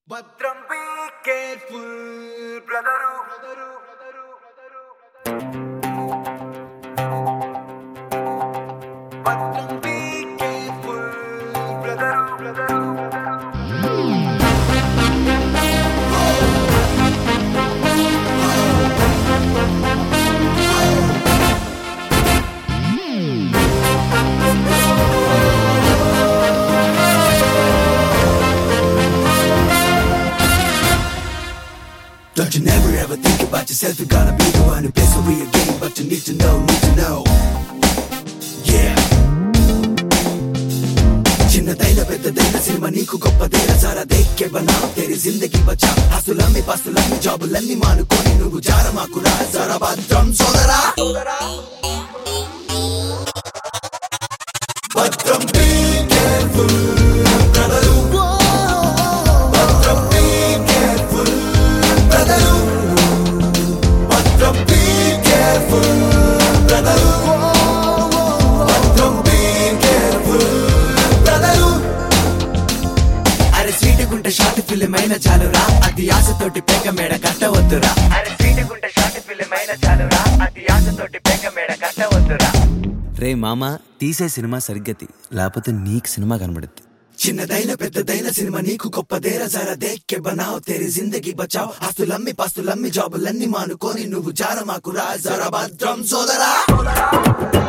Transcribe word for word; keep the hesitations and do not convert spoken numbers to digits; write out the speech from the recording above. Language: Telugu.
Bhadram, be careful, brother, brother, brother, brother. Bhadram, be careful, brother, brother, brother. Don't you never ever think about yourself, you're gonna be the one who plays away your game. But you need to know, need to know. Yeah. చిన్నదైన పెద్దదైన సినిమా నీకు గొప్పదైన సారా దేక్కే బనావ్ తెరి జిందగీ బచా హసులమ్మి పసులమ్మి జాబులన్నీ మానుకొని నువ్వు జారమాకురా జరా భద్రం సోదరా భద్రం be careful brother భద్రం be careful brother భద్రం be careful brother భద్రం be careful brother అరే స్వీట్ గుంట షార్ట్ ఫిల్మ్ అయినా చాలురా అది ఆశతోటి పేక మేడ కట్టవద్దురా అరే స్వీట్ గుంట షార్ట్ ఫిల్మ్ అయినా చాలురా అది ఆశతోటి పేక మేడ కట్టవద్దురా రే మామ తీసే సినిమా సరిగ్గతి లేకపోతే నీకు సినిమా కనబడుద్ది చిన్నదైన పెద్దదైన సినిమా నీకు గొప్పదేరా జరా దేక్కే బనావ్ తెరి జిందగీ బచావ్ ఆస్తులమ్మి పాస్తులమ్మి జాబులన్నీ మానుకొని నువ్వు జారమాకురా జరా భద్రం సోదరా